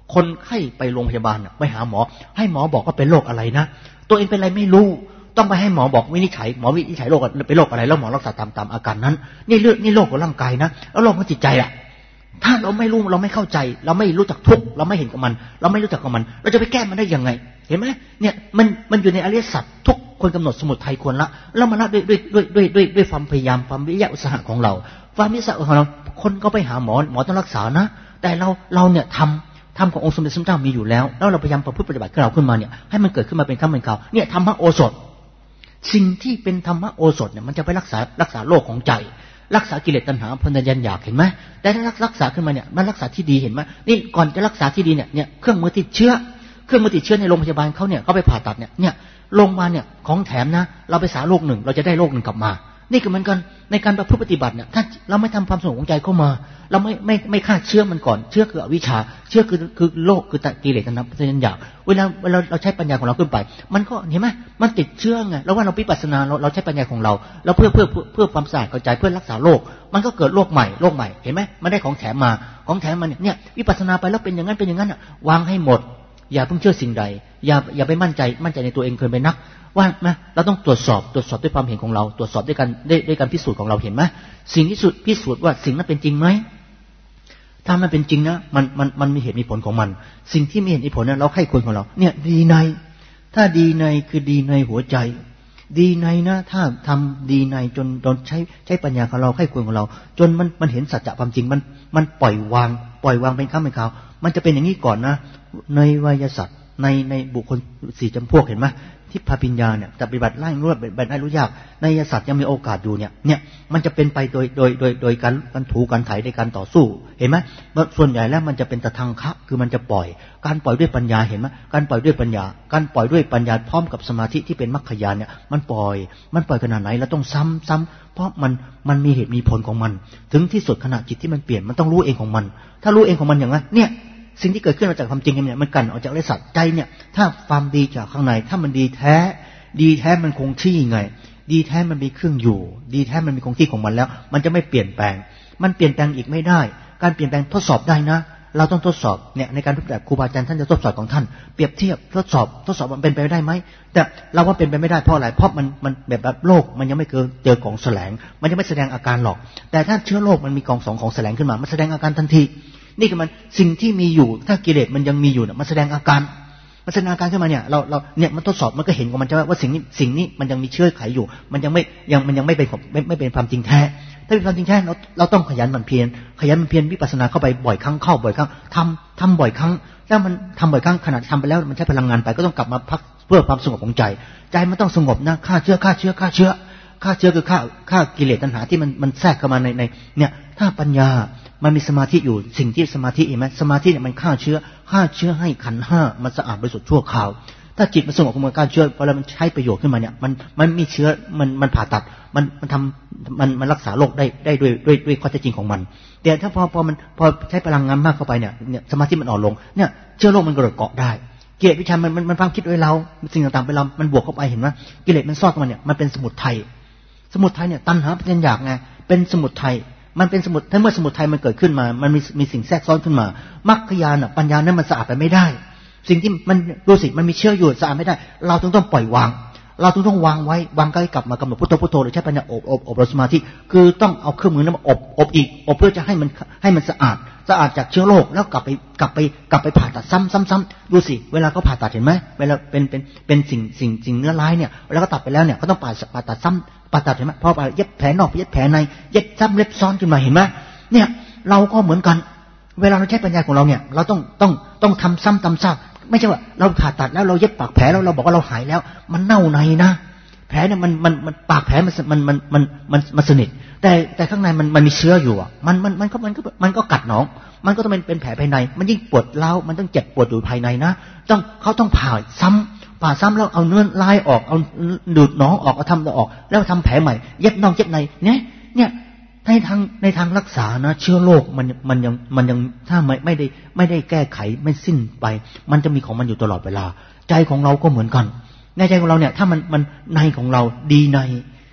Speaker 1: คนไข้ไปโรงพยาบาลไปหาหมอให้หมอบอกว่าเป็นโรคอะไรนะตัวเองเป็นอะไรไม่รู้ต้องไปให้หมอบอกวินิจฉัยหมอวินิจฉัยโรคเป็นโรคอะไรแล้วหมอรักษาตามอาการนั้นนี่โรคของร่างกายนะแล้วโรคของจิตใจล่ะถ้าเราไม่รู้เราไม่เข้าใจเราไม่รู้จักทุกข์เราไม่เห็นกับมันเราไม่รู้จักกับมันเราจะไปแก้มันได้ยังไงเห็นไหมเนี่ยมันอยู่ในอริยสัจทุกคนกำหนดสมุทัยควรละแล้วมันละด้วยความพยายามความวิริยะอุตสาหะของเราความวิริยะของเราคนก็ไปหาหมอต้องรักษานะแต่เราเนี่ยทำขององค์สมเด็จพระเจ้ามีอยู่แล้วแล้วเราพยายามประพฤติปฏิบัติของเราขึ้นมาเนี่ยให้มันเกิดขึ้นมาเป็นครั้งเป็นคราวเนี่ยธรรมโอสถสิ่งที่เป็นธรรมโอสถเนี่ยมันจะไปรักษาโรคของใจรักษากิเลสตัณหาพยัญชนะอยากเห็นไหมแต่ถ้ารักษาขึ้นมาเนี่ยมันรักษาที่ดีเห็นไหมนี่ก่อนจะรักษาที่ดีเนี่ยเครื่องมือติดเชื้อในโรงพยาบาลเขาเนี่ยเขาไปผ่าตัดเนี่ยโรงพยาบาลเนี่ยของแถมนะเราไปสาโรคหนึ่งเราจะได้โรคหนึ่งกลับมานี่คือเหมือนกันในการประพฤติปฏิบัติเนี่ยถ้าเราไม่ทำความสงบของใจเข้ามาเราไม่ฆ่าเชื้อมันก่อนเชื้อคืออวิชชาเชื้อคือโลกคือกิเลสตัณหาพยัญชนะอยากเวลาเราใช้ปัญญาของเราขึ้นไปมันก็เห็นไหมมันติดเชื้อไงแล้วว่าเราวิปัสสนาเราใช้ปัญญาของเราแล้วเพื่อความสะอาดเข้าใจเพื่อรักษาโรคมันก็เกิดโรคใหม่เห็นไหมมันได้ของแถมมาเนี่ยวิปัสสนาไปแล้วเป็นอย่างนั้นอ่ะวางให้หมดอย่าเพิ่งเชื่อสิ่งใดอย่าไปมั่นใจในตัวเองเคยเป็นนักว่านะเราต้องตรวจสอบด้วยความเห็นของเราตรวจสอบด้วยการพิสูจน์ของเราเห็นไหมสิ่งที่พิสูจน์ว่าสิ่งนั้นเป็นจริงไหมถ้ามันเป็นจริงนะมันมีเหตุมีผลของมันสิ่งที่มีเหตุมีผลนั้นเราไข้ควรของเราเนี่ยดีในถ้าดีในคือดีในหัวใจดีในนะถ้าทำดีในจนใช้ปัญญาของเราไข้ควรของเราจนมันเห็นสัจจะความจริงมันปล่อยวางเป็นครั้งเป็นคราวมันจะเป็นอย่างนี้ก่อนนะในไวยสัตว์ในบุคคล4จำพวกเห็นไหมทิพพปัญญาเนี่ยปฏิบัติไล่รวดแบบได้รู้ยากในสัตว์ยังมีโอกาสอยู่เนี่ยมันจะเป็นไปโดยการถูการไถในการต่อสู้เห็นไหมส่วนใหญ่แล้วมันจะเป็นตะทังคะคือมันจะปล่อยการปล่อยด้วยปัญญาเห็นไหมการปล่อยด้วยปัญญาพร้อมกับสมาธิที่เป็นมรรคญาณเนี่ยมันปล่อยขนาดไหนแล้วต้องซ้ำเพราะมันมีเหตุมีผลของมันถึงที่สุดขณะจิตที่มันเปลี่ยนมันต้องรู้เองของมันถ้ารู้เองของมันอย่างนั้นเนี่ยสิ่งที่เกิดขึ้นมาจากความจริงเนี่ยมันกันออกจากอริยสัจใจเนี่ยถ้าความดีจากข้างในถ้ามันดีแท้มันคงที่ไงดีแท้มันมีเครื่องอยู่ดีแท้มันมีคงที่ของมันแล้วมันจะไม่เปลี่ยนแปลงมันเปลี่ยนแปลงอีกไม่ได้การเปลี่ยนแปลงทดสอบได้นะเราต้องทดสอบเนี่ยในการปฏิบัติครูบาอาจารย์ท่านจะทดสอบของท่านเปรียบเทียบทดสอบมันเป็นไปได้ไหมแต่เราว่าเป็นไปไม่ได้เพราะอะไรเพราะมันแบบโลกมันยังไม่เจอของแสลงมันยังไม่แสดงอาการหรอกแต่ถ้าเชื้อโรคมันมีกอง2ของแสลงขึ้นมามันแสดงอาการทันทีนี่คือมันสิ่งที่มีอยู่ถ้ากิเลสมันยังมีอยู่เนี่ยมันแสดงอาการขึ้นมาเนี่ยเราเนี่ยมันทดสอบมันก็เห็นของมันใช่ไหมว่าสิ่งนี้มันยังมีเชื้อไขอยู่มันยังไม่เป็นความจริงแท้ถ้าเป็นความจริงแท้เราต้องขยันหมั่นเพียรวิปัสสนาเข้าไปบ่อยครั้งทำบ่อยครั้งแล้วมันทำบ่อยครั้งขนาดทำไปแล้วมันใช้พลังงานไปก็ต้องกลับมาพักเพื่อความสงบของใจมันต้องสงบนะฆ่าเชื้อคือฆ่ากิเลสตัณหาที่มันแทรกเข้ามาในเนี่ยถ้าปัญญามันมีสมาธิอยู่สิ่งที่สมาธิเห็นไหมสมาธิเนี่ยมันฆ่าเชื้อให้ขันธ์5มันสะอาดบริสุทธิ์ชั่วคราวถ้าจิตมันสงบมันฆ่าเชื้อพอมันใช้ประโยชน์ขึ้นมาเนี่ยมันมีเชื้อมันผ่าตัดมันรักษาโรคได้ด้วยข้อเท็จจริงของมันแต่ถ้าพอใช้พลังงานมากเข้าไปเนี่ยสมาธิมันอ่อนลงเนี่ยเชื้อโรคมันก็เกาะได้กิเลสวิชามันความคิดโดยเราสิ่งต่างๆไปเรามันบวกเข้าไปเห็นไหมกิเลสมันซ่อนเข้ามาเนี่ยมันเป็นสมุทัยเนี่ยตัณหาเป็นอยากไงเป็นสมุทัยมันเป็นสมุทัยถ้าเมื่อสมุทัยมันเกิดขึ้นมามันมีสิ่งแทรกซ้อนขึ้นมามรรคญาณปัญญานั้นมันสะอาดไปไม่ได้สิ่งที่มันรู้สึกมันมีเชื้ออยู่สะอาดไม่ได้เราต้องปล่อยวางเราต้องวางไว้วางใกล้กลับมากำหนดพุทโธหรือใช้ปัญญาอบรมสมาธิคือต้องเอาเครื่องมือนั้นมาอบอีกเพื่อจะให้มันสะอาดจากเชื้อโรคแล้วกลับไปผ่าตัดซ้ำดูสิเวลาเขาผ่าตัดเห็นไหมเวลาเป็นสิ่งเนื้อร้ายเนี่ยเวลาเขาตัดไปแล้วเนี่ยเขาต้องผ่าตัดซ้ำผ่าตัดเห็นไหมพอผ่าเย็บแผลนอกเย็บแผลในเย็บซ้ำเล็บซ้อนขึ้นมาเห็นไหมเนี่ยเราก็เหมือนกันเวลาเราใช้ปัญญาของเราเนี่ยเราต้องทำซ้ำทำซากไม่ใช่ว่าเราผ่าตัดแล้วเราเย็บปากแผลแล้วเราบอกว่าเราหายแล้วมันเน่าในนะแผลเนี่ยมันปากแผลมันสนิทแต่ข้างในมันมีเชื้ออยู่อ่ะมันก็กัดหนองมันก็ต้องเป็นแผลภายในมันยิ่งปวดร้าวมันต้องเจ็บปวดอยู่ภายในนะเขาต้องผ่าซ้ำแล้วเอาเนื้อลายออกเอาดูดหนองออกเอาทำออกแล้วทำแผลใหม่เย็บนอกเย็บในเนี่ยในทางรักษานะเชื้อโรคมันยังถ้าไม่ได้แก้ไขไม่สิ้นไปมันจะมีของมันอยู่ตลอดเวลาใจของเราก็เหมือนกันในใจของเราเนี่ยถ้ามันในของเราดีใน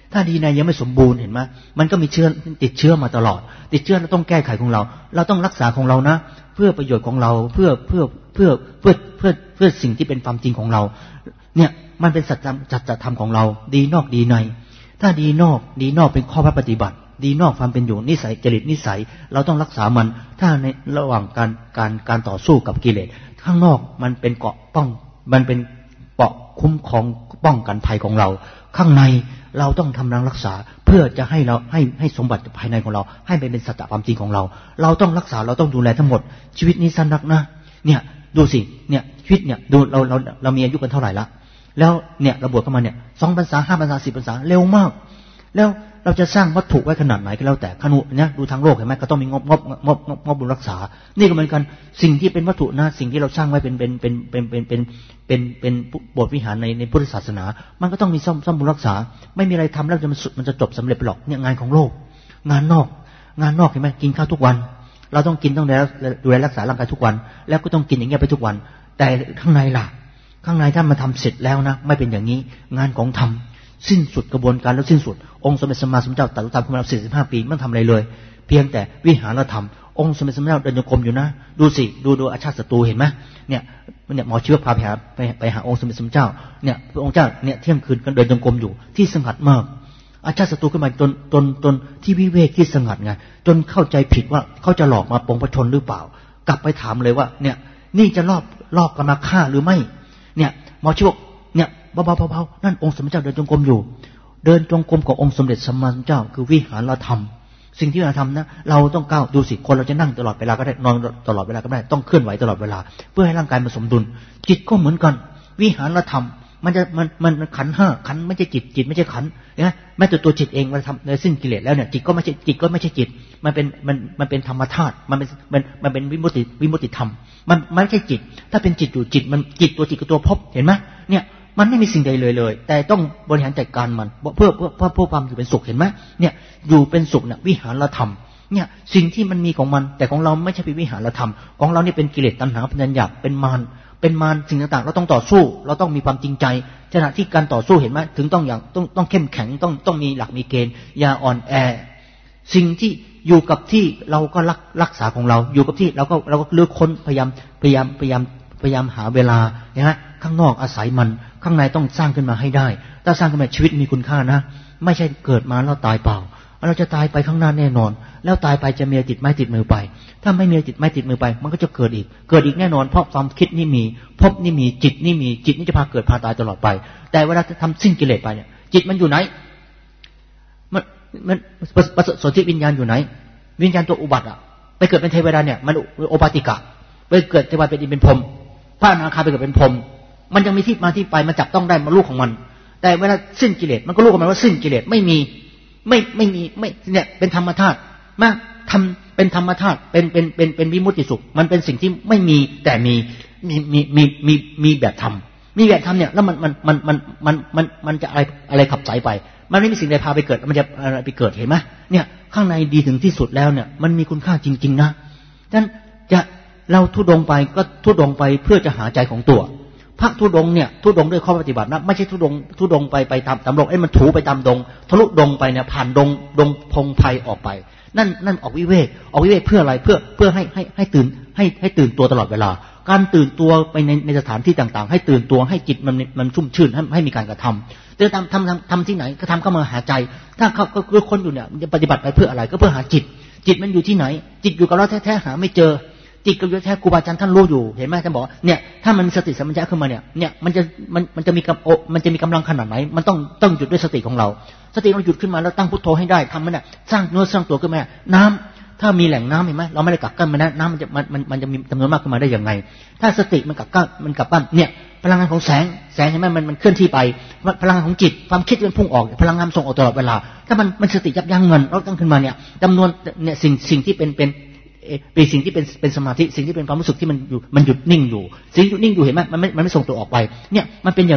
Speaker 1: ถ้าดีในยังไม่สมบูรณ์เห็นไหมมันก็มีเชื้อติดเชื้อมาตลอดติดเชื้อเราต้องแก้ไขของเราต้องรักษาของเรานะเพื่อประโยชน์ของเราเพื่อสิ่งที่เป็นความจริงของเราเนี่ยมันเป็นสัจธรรมของเราดีนอกดีในถ้าดีนอกเป็นข้อปฏิบัติดีนอกความเป็นอยู่นิสัยจริตนิสัยเราต้องรักษามันถ้าในระหว่างการต่อสู้กับกิเลสข้างนอกมันเป็นเกราะป้องมันเป็นเกราะคุ้มครองป้องกันภัยของเราข้างในเราต้องทำรักษาเพื่อจะให้เราให้สมบัติภายในของเราให้เป็นสัจความจริงของเราเราต้องรักษาเราต้องดูแลทั้งหมดชีวิตนี้สั้นนักนะเนี่ยดูสิเนี่ยชีวิตเนี่ยดูเรามีอายุกันเท่าไหร่ละแล้วเนี่ยเราบวชเข้ามาเนี่ย2 พรรษา 5 พรรษา 10 พรรษาเร็วมากแล้วเราจะสร้างวัตถุไว้ขนาดไหนก็แล้วแต่ขนุเนี่ยดูทางโลกเห็นไหมก็ต้องมีงบบุญรักษานี่ก็เหมือนกันสิ่งที่เป็นวัตถุนะสิ่งที่เราสร้างไว้เป็นโบสถ์วิหารในพุทธศาสนามันก็ต้องมีซ่อมบุญรักษาไม่มีอะไรทำแล้วมันจะจบสำเร็จไปหรอกเนี่ยงานของโลกงานนอกเห็นไหมกินข้าวทุกวันเราต้องกินต้องดูแลรักษาร่างกายทุกวันแล้วก็ต้องกินอย่างเงี้ยไปทุกวันแต่ข้างในล่ะข้างในถ้ามาทำเสร็จแล้วนะไม่เป็นอย่างนี้งานของธรรมสิ้นสุดกระบวนการแล้วสิ้นสุดองค์สมเด็จสัมมาสัมพุทธเจ้าตรัสธรรมของเรา45 ปีไม่ทำอะไรเลยเพียงแต่วิหารธรรมองค์สมเด็จสัมมาสัมพุทธเจ้าเดินจงกรมอยู่นะดูสิดูอาชาติศัตรูเห็นไหมเนี่ยหมอชีวะพาไปหาองค์สมเด็จสัมมาสัมพุทธเจ้าเนี่ยพระองค์เจ้าเนี่ยเที่ยงคืนก็เดินจงกรมอยู่ที่สงัดมากอาชาติศัตรูขึ้นมาจนที่วิเวกที่สงัดไงจนเข้าใจผิดว่าเขาจะหลอกมาปองประชนหรือเปล่ากลับไปถามเลยว่าเนี่ยนี่จะลอบกันมาฆ่าหรือไม่เนี่ยหมอชีวะเนี่ยเบาๆนั่นองค์สมเด็จเจ้าเดินจงกรมอยู่เดินจงกรมขององค์สมเด็จสัมมาสัมพุทธเจ้าคือวิหารธรรมสิ่งที่เราทำนะเราต้องก้าวดูสิคนเราจะนั่งตลอดเวลาก็ได้นอนตลอดเวลาก็ได้ต้องเคลื่อนไหวตลอดเวลาเพื่อให้ร่างกายมันสมดุลจิตก็เหมือนกันวิหารธรรมมันขันธ์5ขันธ์ไม่ใช่จิตไม่ใช่ขันธ์นะแม้แต่ตัวจิตเองมันทำในสิ้นกิเลสแล้วเนี่ยจิตก็ไม่ใช่จิตมันเป็นธรรมธาตุมันเป็นวิมุตติธรรมมันไม่ใช่จิตถ้าเป็นจิตอยู่จิตมันจิตกับตัวภพเห็นไหมเนี่ยมันไม่มีสิ่งใดเลยแต่ต้องบริหารจัดการมันเพื่อความอยู่เป็นสุขเห็นไหมเนี่ยอยู่เป็นสุขเนี่ยวิหารธรรมเนี่ยสิ่งที่มันมีของมันแต่ของเราไม่ใช่เป็นวิหารธรรมของเรานี่เป็นกิเลสตัณหาปัญญาหยาบเป็นมารสิ่งต่างๆเราต้องต่อสู้เราต้องมีความจริงใจขณะที่การต่อสู้เห็นไหมถึงต้องเข้มแข็งต้องมีหลักมีเกณฑ์อย่าอ่อนแอสิ่งที่อยู่กับที่เราก็รักษาของเราอยู่กับที่เราก็เลือกค้นพยายามหาเวลานะข้างนอกอาศัยมันข้างในต้องสร้างขึ้นมาให้ได้ถ้าสร้างขึ้นมาชีวิตมีคุณค่านะไม่ใช่เกิดมาแล้วตายเปล่าเราจะตายไปข้างหน้าแน่นอนแล้วตายไปจะมีติดไม้ติดมือไปถ้าไม่มีติดไม้ติดมือไปมันก็จะเกิดอีกแน่นอนเพราะความคิดนี่มีภพนี่มีจิตนี่จะพาเกิดพาตายตลอดไปแต่เวลาจะทำสิ้นกิเลสไปเนี่ยจิตมันอยู่ไหนมันประสนธิวิญญาณอยู่ไหนวิญญาณตัวอุบัติอะไปเกิดเป็นเทวดาเนี่ยมันโอปาติกะไปเกิดเทวดาเป็นพรหมพระอนาคาไปเกิดเป็นพรหมมันยังมีที่มาที่ไปมันจับต้องได้มาลูกของมันแต่เวลาสิ้นกิเลสมันก็รู้กันว่าสิ้นกิเลสไม่มีเนี่ยเป็นธรรมธาตุมาทำเป็นธรรมธาตุเป็นวิมุตติสุขมันเป็นสิ่งที่ไม่มีแต่มีแบบธรรมเนี่ยแล้วมันจะอะไรขับสายไปมันไม่มีสิ่งใดพาไปเกิดมันจะอะไรไปเกิดเห็นไหมเนี่ยข้างในดีถึงที่สุดแล้วเนี่ยมันมีคุณค่าจริงๆนะฉะนั้นเราทุดงไปก็ทุดงไปเพื่อจะหาใจของตัวพระทุดงเนี่ยทุดงด้วยข้อปฏิบัตินะไม่ใช่ทุดงไปตามดงมันถูไปตามดงทะลุดงไปเนี่ยผ่านดงพงไพรออกไปนั่นออกวิเวกเพื่ออะไรเพื่อให้ตื่นตัวตลอดเวลาการตื่นตัวไปในสถานที่ต่างๆให้ตื่นตัวให้จิตมันชุ่มชื่นให้มีการกระทำแต่ทำที่ไหนก็ทำก็มาหาใจถ้าเขาก็คนอยู่เนี่ยจะปฏิบัติไปเพื่ออะไรก็เพื่อหาจิตมันอยู่ที่ไหนจิตอยู่กับเราแท้ๆหาไม่เจอจิตกับแท้ครูบาอาจารย์ท่านรู้อยู่เห็นไหมท่านบอกเนี่ยถ้ามันสติสัมปชัญญะขึ้นมาเนี่ยมันจะมีกำลังขนาดไหนมันต้องหยุดด้วยสติของเราสติเราหยุดขึ้นมาแล้วตั้งพุทโธให้ได้ทำมันเนี่ยสร้างเนื้อสร้างตัวขึ้นมาน้ำถ้ามีแหล่งน้ำเห็นไหมเราไม่ได้กักกั้นมันนะน้ำมันจะมีจำนวนมากขึ้นมาได้ยังไงถ้าสติมันกักกั้นเนี่ยพลังงานของแสงเห็นไหมมันเคลื่อนที่ไปพลังงานของจิตความคิดมันพุ่งออกพลังงานส่งออกตลอดเวลาถ้ามันสติยับยั้งเงินเราตั้งขึ้นมาเนี่ยจำนวนเนี่ยสิ่งที่เป็นสิ่งที่เป็นสมาธิสิ่งที่เป็นความรู้สึกที่มันหยุดนิ่งอยู่สิ่งหยุดนิ่งอยู่เห็นไหมมันไม่ส่งตัวออกไปเนี่ยมันเป็นยังไง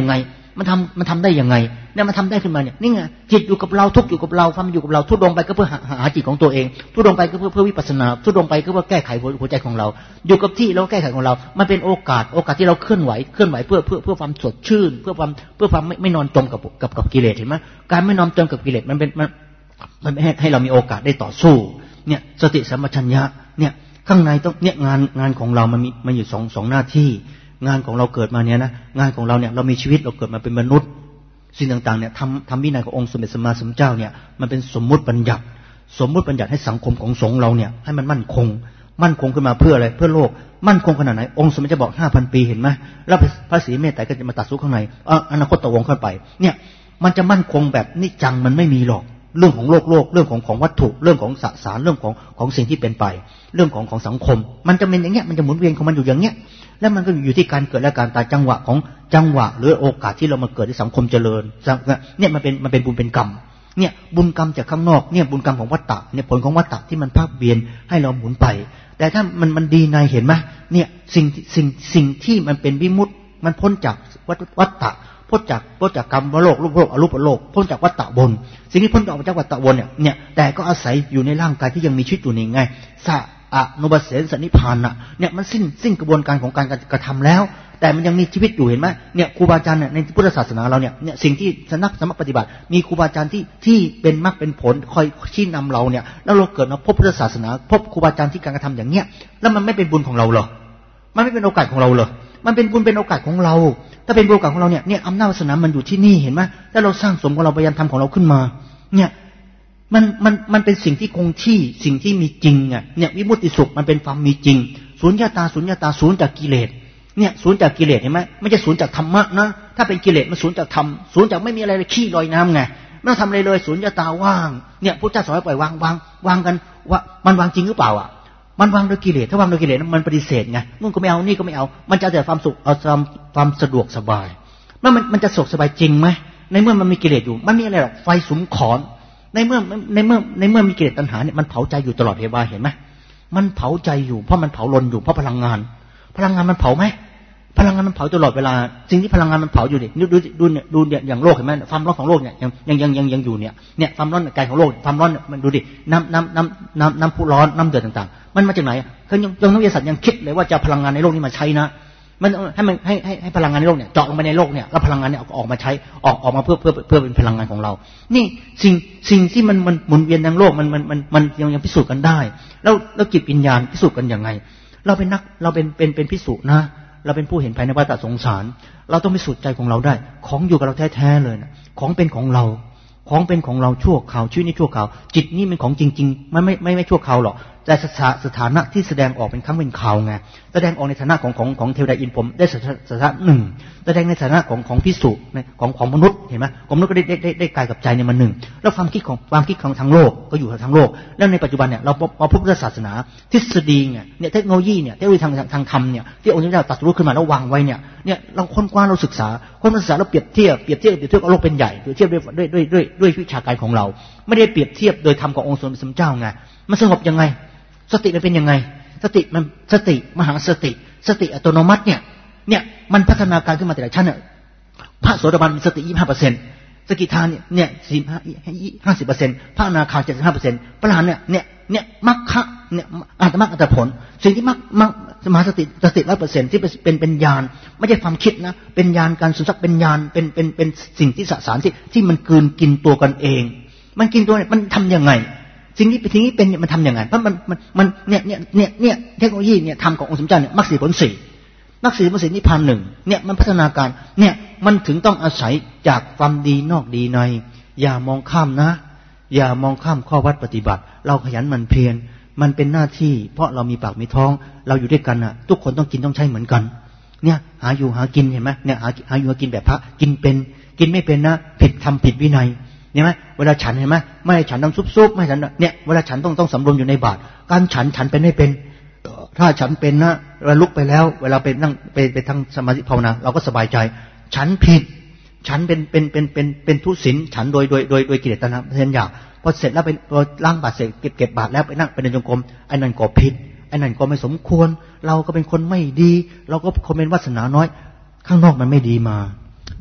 Speaker 1: มันทำได้ยังไงเนี่ยมันทำได้ขึ้นมาเนี่ยนี่ไงจิตอยู่กับเราทุกอยู่กับเราความอยู่กับเราทุดงไปก็เพื่อหาจิตของตัวเองทุดงไปก็เพื่อวิปัสสนาทุดงไปก็เพื่อแก้ไขหัวใจของเราอยู่กับที่แล้วแก้ไขของเรามันเป็นโอกาสที่เราเคลื่อนไหวเพื่อความสดชื่นเพื่อความไม่นอนจมกับกิเลสเห็นไหมการไม่นอนจมกับกิเลสมันให้เรามีโอกาสได้ต่อสู้เนี่ยสติสัมปชัญญะเนี่ยข้างในต้องเนี่ยงานของเรามันอยู่สองหน้าที่งานของเราเกิดมาเนี่ยนะงานของเราเนี่ยเรามีชีวิตเราเกิดมาเป็นมนุษย์สิ่งต่างๆเนี่ยทำวินัยขององค์สมเด็จสัมมาสัมพุทธเจ้าเนี่ยมันเป็นสมมุติบัญญัติให้สังคมของสงฆ์เราเนี่ยให้มันมั่นคงขึ้นมาเพื่ออะไรเพื่อโลกมั่นคงขนาดไหนองค์สมเด็จจะบอก 5,000 ปีเห็นไหมแล้วพระศรีเมตไตรก็จะมาตัดสู้ข้างในอนาคตตะวงเข้าไปเนี่ยมันจะมั่นคงแบบนิจังมันไม่มีหรอกเรื่องของโลกเรื่องของวัตถุเรื่องของสสารเรื่องของสิ่งที่เป็นไปเรื่องของสังคมมันจะเป็นอย่างเงี้ยมันจะหมุนเวียนของมันอยู่อย่างเงี้ยแล้วมันก็อยู่ที่การเกิดและการตายจังหวะหรือโอกาสที่เรามาเกิดในสังคมเจริญเนี่ยมันเป็นบุญเป็นกรรมเนี่ยบุญกรรมจากข้างนอกเนี่ยบุญกรรมของวัฏฏะเนี่ยผลของวัฏฏะที่มันภาคเบียนให้เราหมุนไปแต่ถ้ามันดีในเห็นไหมเนี่ยสิ่งที่มันเป็นวิมุตติมันพ้นจากวัฏฏะพ้นจากกรรมโลกรูปโลกอรูปโลกพ้นจากวัฏฏะบนสิ่งที่พ้นจากวัฏฏะบนเนี่ยแต่ก็อาศัยอยู่ในร่างกายที่ยังมีชีวิตอยู่นี่ไงสะอนุบัสเสนสนิพานน่ะเนี่ยมันสิ้นกระบวนการของการกระทำแล้วแต่มันยังมีชีวิตอยู่เห็นไหมเนี่ยครูบาอาจารย์เนี่ยในพุทธศาสนาเราเนี่ยสิ่งที่สมปฏิบัติมีครูบาอาจารย์ที่เป็นมรรคเป็นผลคอยชี้นำเราเนี่ยแล้วเราเกิดมาพบพุทธศาสนาพบครูบาอาจารย์ที่การกระทำอย่างเนี้ยแล้วมันไม่เป็นบุญของเราเหรอมันไม่เป็นโอกาสของเราเหรอมันเป็นบุญเป็นโอกาสของเราถ้าเป็นโอกาสของเราเนี่ยอำนาจวาสนามันอยู่ที่นี่เห็นไหมถ้าเราสร้างสมของเราพยายามทำของเราขึ้นมาเนี่ยมันเป็นสิ่งที่คงที่สิ่งที่มีจริงเนี่ยวิมุตติสุขมันเป็นความมีจริงสุญญตาศูนย์จากกิเลสเนี่ยศูนย์จากกิเลสเห็นไหมไม่ใช่ศูนย์จากธรรมะนะถ้าเป็นกิเลสมันศูนย์จากธรรมศูนย์จากไม่มีอะไรเลยขี้ลอยน้ำไงไม่ต้องทำอะไรเลยสุญญตาว่างเนี่ยพุทธเจ้าสอนให้ปล่อยวางกันว่ามันวางจริงหรือเปล่ามันวางโดยกิเลสถ้าวางโดยกิเลสมันปฏิเสธไงนู่นก็ไม่เอานี่ก็ไม่เอามันจะแต่ความสุขเอาความสะดวกสบายมันจะสุขสบายจริงไหมในเมื่อมันมีกิเลสอยู่มันมีอะไรหรอกไฟสุมขอนในเมื่อมีกิเลสตัณหาเนี่ยมันเผาใจอยู่ตลอดเวลาเห็นไหมมันเผาใจอยู่เพราะมันเผาลนอยู่เพราะพลังงานมันเผาไหมพลังงานมันเผาตลอดเวลาสิ่งที่พลังงานมันเผาอยู่ดิดูเนี่ยอย่างโลกเห็นไหมความร้อนของโลกเนี่ยยังอยู่เนี่ยความร้อนกายของโลกความร้อนมันดูดิน้ำพุร้อนน้ำเดือดต่างๆมันมาจากไหนคือยังนักวิทยาศาสตร์ยังคิดเลยว่าจะพลังงานในโลกนี้มาใช้นะมันให้พลังงานในโลกเนี่ยเจาะลงไปในโลกเนี่ยแล้วพลังงานเนี่ยออกมาใช้ออกมาเพื่อเป็นพลังงานของเรานี่สิ่งที่มันหมุนเวียนในโลกมันยังพิสูจน์กันได้แล้วจิตวิญญาณพิสูจน์กันยังไงเราเป็นพิสูจน์นะเราเป็นผู้เห็นภายในวัฏสงสารเราต้องพิสูจน์ใจของเราได้ของอยู่กับเราแท้ๆเลยนะของเป็นของเราชั่วคราวชีวิตนี้ชั่วคราวจิตนี่เป็นของจริงๆไม่ชั่วคราวหรอกแต่สถานะที่แสดงออกเป็นครั้งเป็นคราวไงแสดงออกในฐานะของเทวดาอินพรหมได้สถานะหนึ่งแสดงในฐานะของภิกษุของมนุษย์เห็นไหมของมนุษย์ก็ได้กายกับใจในมันหนึ่งแล้วความคิดของทางโลกก็อยู่ทางโลกแล้วในปัจจุบันเนี่ยเราพุทธศาสนาทฤษฎีเนี่ยเทคโนโลยีเนี่ยเทคโนโลยีทางธรรมเนี่ยที่องค์พระเจ้าตรัสรู้ขึ้นมาแล้ววางไว้เนี่ยเราค้นคว้าเราศึกษาแล้วเปรียบเทียบกับโลกเป็นใหญ่เปรียบเทียบด้วยวิชาการของเราไม่ได้เปรียบเทียบโดยธรรมขององค์สมเด็จพระเจ้าไงมันสงบยังไงสติมันเป็นยังไงสติมหาสติอัตโนมัติเนี่ยมันพัฒนาการขึ้นมาแต่ละชั้นเนี่ยพระโสดาบันมีสติ 25% สกิทาเนี่ย50% พระอนาคา 75% พระอรหันต์เนี่ยมรรคเนี่ยอัตมรรคอัตผลสิ่งที่มรรคมหาสติ 100% ที่เป็นญาณไม่ใช่ความคิดนะเป็นญาณการสุสักเป็นญาณเป็นสิ่งที่สสารที่มันกลืนกินตัวกันเองมันกินตัวเนี่ยมันทำยังไงสิ่งนี้เป็นมันทำยังไงเพราะมันเนี่ยเทคโนโลยีเนี่ยทำขององค์สมเด็จเนี่ยมรรค4ผล4มรรค4ผล4นิพพาน1เนี่ยมันพัฒนาการเนี่ยมันถึงต้องอาศัยจากความดีนอกดีในอย่ามองข้ามนะอย่ามองข้ามข้อวัดปฏิบัติเราขยันหมั่นเพียรมันเป็นหน้าที่เพราะเรามีปากมีท้องเราอยู่ด้วยกันน่ะทุกคนต้องกินต้องใช้เหมือนกันเนี่ยหาอยู่หากินเห็นไหมเนี่ยหาอยู่หากินแบบพระกินเป็นกินไม่เป็นนะผิดวินัยเห็นไหมเวลาฉันเห็นไหมไม่ฉันต้องซุบไม่ฉันเนี่ยเวลาฉันต้องสำรวมอยู่ในบาตรการฉันเป็นไม่เป็นถ้าฉันเป็นนะเวลาลุกไปแล้วเวลาไปนั่งไปทางสมาธิภาวนาเราก็สบายใจฉันผิดฉันเป็นทุศีลฉันโดยกิเลสตัณหาเช่นอยากพอเสร็จแล้วไปล้างบาตรเสร็จเก็บบาตรแล้วไปนั่งไปเดินจงกรมไอ้นั่นก็ผิดไอ้นั่นก็ไม่สมควรเราก็เป็นคนไม่ดีเราก็คนเป็นวาสนาน้อยข้างนอกมันไม่ดีมาพ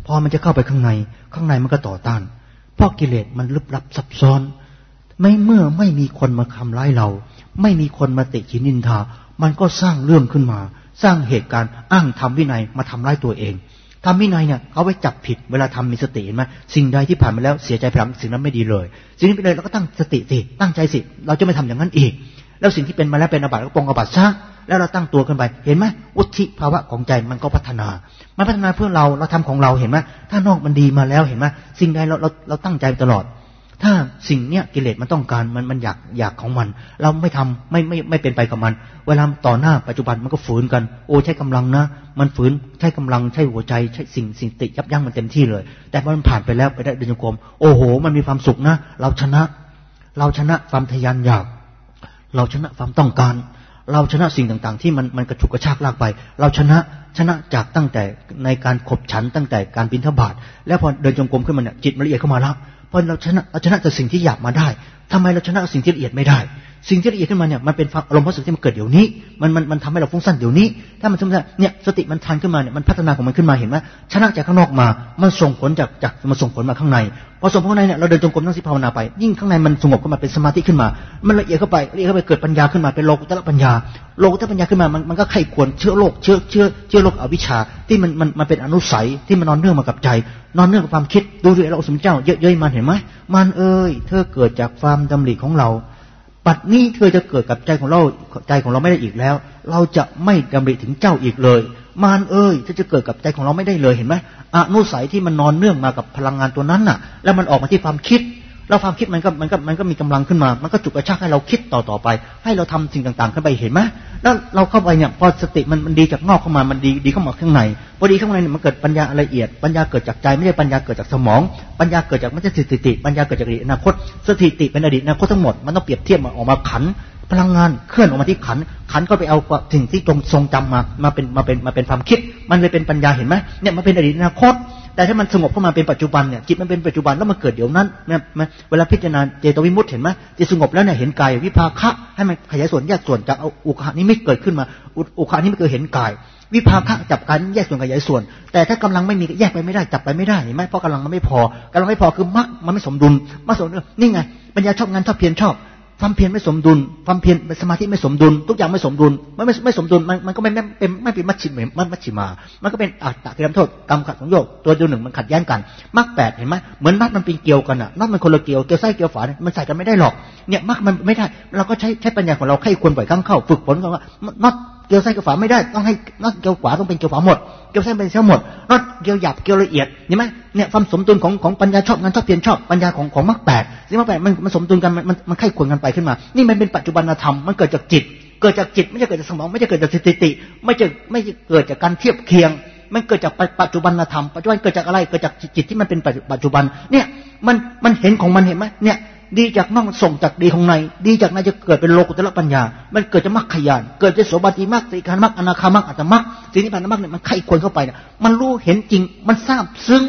Speaker 1: พอมันจะเข้าไปข้างในมันก็ต่อต้านเพราะกิเลสมันลึกลับซับซ้อนเมื่อไม่มีคนมาทำร้ายเราไม่มีคนมาติฉินนินทามันก็สร้างเรื่องขึ้นมาสร้างเหตุการณ์อ้างทำวินัยมาทำร้ายตัวเองทำวินัยเนี่ยเขาไว้จับผิดเวลาทำมีสติเห็นไหมสิ่งใดที่ผ่านมาแล้วเสียใจไปแล้วสิ่งนั้นไม่ดีเลยสิ่งนี้ไปเลยเราก็ตั้งสติสิตั้งใจสิเราจะไม่ทำอย่างนั้นอีกแล้วสิ่งที่เป็นมาแล้วเป็นอาบัติก็ปรงอาบัติซะแล้วเราตั้งตัวขึ้นไปเห็นไหมวุฒิภาวะของใจมันก็พัฒนาเพื่อเราทำของเราเห็นไหมถ้านอกมันดีมาแล้วเห็นไหมสิ่งใดเราตั้งใจตลอดถ้าสิ่งเนี้ยกิเลสมันต้องการมันอยากของมันเราไม่ทำไม่เป็นไปกับมันเวลาต่อหน้าปัจจุบันมันก็ฝืนกันโอ้ใช้กำลังนะมันฝืนใช้กำลังใช้หัวใจใช้สิ่งติยับยั้งมันเต็มที่เลยแต่มันผ่านไปแล้วไปได้เดินจงกรมโอ้โหมันมีความสุขนะเราชนะความทะยานอยากเราชนะความต้องการเราชนะสิ่งต่างๆที่มันกระฉุกกระชากลากไปเราชนะจากตั้งแต่ในการขบฉันตั้งแต่การบิณฑบาตแล้วพอเดินจงกรมขึ้นมาเนี่ยจิตมันละเอียดเข้ามาแล้วพอเราชนะแต่สิ่งที่หยาบมาได้ทำไมเราชนะสิ่งที่ละเอียดไม่ได้สิ่งที่ละเอียดขึ้นมาเนี่ยมันเป็นอารมณ์ความรู้สึกที่มันเกิดเดี๋ยวนี้มันทำให้เราฟุ้งซ่านเดี๋ยวนี้ถ้ามันสมมติเนี่ยสติมันทันขึ้นมาเนี่ยมันพัฒนาของมันขึ้นมาเห็นไหมชนะจากข้างนอกมามันส่งผลจากมันส่งผลมาข้างในพอส่งผลข้างในเนี่ยเราเดินจงกรมนั่งสมาธิภาวนาไปยิ่งข้างในมันสงบขึ้นมาเป็นสมาธิขึ้นมามันละเอียดเข้าไปเกิดปัญญาขึ้นมาเป็นโลกุตตรปัญญาขึ้นมามันก็ไข้ควรเชื้อโรคอวิชชาที่มันเป็นอนุสัยที่มันนอนเนื่องมากับใจนอนเนื่องกับความคิดดูสิเราสมเจ้าเยอะๆมันเห็นไหมมันเธอเกิดจากความดำริของเราปัจจุบันนี้เธอจะเกิดกับใจของเราไม่ได้อีกแล้วเราจะไม่ดำริถึงเจ้าอีกเลยมารเธอจะเกิดกับใจของเราไม่ได้เลยเห็นไหมอนุสัยที่มันนอนเนื่องมากับพลังงานตัวนั้นน่ะแล้วมันออกมาที่ความคิดแล้วความคิดมันก็มีกำลังขึ้นมามันก็จุกกระชากให้เราคิดต่อไปให้เราทำสิ่งต่างๆขึ้นไปเห็นไหมแล้วเราเข้าไปเนี่ยพอสติมันดีจากนอกเข้ามามันดีเข้ามาข้างในพอดีข้างในเนี่ยมันเกิดปัญญาละเอียดปัญญาเกิดจากใจไม่ใช่ปัญญาเกิดจากสมองปัญญาเกิดจากไม่ใช่สถิติปัญญาเกิดจากอดีตอนาคตสถิติเป็นอดีตอนาคตทั้งหมดมันต้องเปรียบเทียบมาออกมาขันพลังงานเคลื่อนออกมาที่ขันก็ไปเอาสิ่งที่ทรงจำมาเป็นความคิดมันเลยเป็นปัญญาเห็นไหมเนี่ยมันเป็นอดีตอนาคตแต่ถ้ามันสงบเข้ามาเป็นปัจจุบันเนี่ยจิตมันเป็นปัจจุบันแล้วมันเกิดเดี๋ยวนั้นเนี่ยเวลาพิจารณาเจโตวิมุตติเห็นไหมจิตสงบแล้วเนี่ยเห็นกายวิภาคะให้มันขยายส่วนแยกส่วนจากเอาอุคหานิมิตเกิดขึ้นมาอุคหานิมิตเกิดเห็นกายวิภาคะจับกายแยกส่วนขยายส่วนแต่ถ้ากำลังไม่มีแยกไปไม่ได้จับไปไม่ได้เห็นไหมเพราะกำลังมันไม่พอกำลังไม่พอคือมรรคมันไม่สมดุลนี่ไงปัญญาชอบงานชอบเพียรชอบความเพียรไม่สมดุลความเพียรสมาธิไม่สมดุลทุกอย่างไม่สมดุลไม่สมดุลมันก็ไม่เป็นมัชฌิมามันก็เป็นอัตตกิลมัฏโทษกรรมขัดของโยกตัวเดียวหนึ่งมันขัดแย้งกันมรรคแปดเห็นไหมเหมือนน็อตมันเป็นเกลียวกันน็อตมันคนละเกลียวไส้เกลียวฝามันใส่กันไม่ได้หรอกเนี่ยมรรคมันไม่ได้เราก็ใช้ปัญญาของเราให้ควรบ่อยครั้งเข้าฝึกฝนกันว่าน็อตเกลียวไส้เกลียวฝาไม่ได้ต้องให้น็อตเกลียวขวาต้องเป็นเกลียวฝาหมดเกลียวไส้เป็นเส้นหมดน็อตเกลียวหยาบเกลียวละเอียดเห็นไหมเนี่ยความสมดุลของปัญญาชอบงานชอบเพียรชอบปัญญาของมรรคแปดซึ่งมรรคแปดมันสมดุลกันมันไข้ควรกันไปขึ้นมานี่มันเป็นปัจจุบันธรรมมันเกิดจากจิตไม่ใช่เกิดจากสมองไม่ใช่เกิดจากสติไม่ใช่เกิดจากการเทียบเคียงมันเกิดจากปัจจุบันธรรมปัจจุบันเกิดจากอะไรเกิดจากจิตที่มันเป็นปัจจุบันเนี่ยมันเห็นของมันเห็นไหมเนี่ยดีจากนอกส่งจากดีของในดีจากในจะเกิดเป็นโลกุตตรปัญญามันเกิดจากมรรคขยานเกิดจากโสบาติมรรคสิกขามรรคอนาคามรรคอัตตมรรคสินิพพานมรรคเนี่ยมันไข้ควรเข้าไปเนี่ยมันรู้เห็นจริงมันทราบซึ้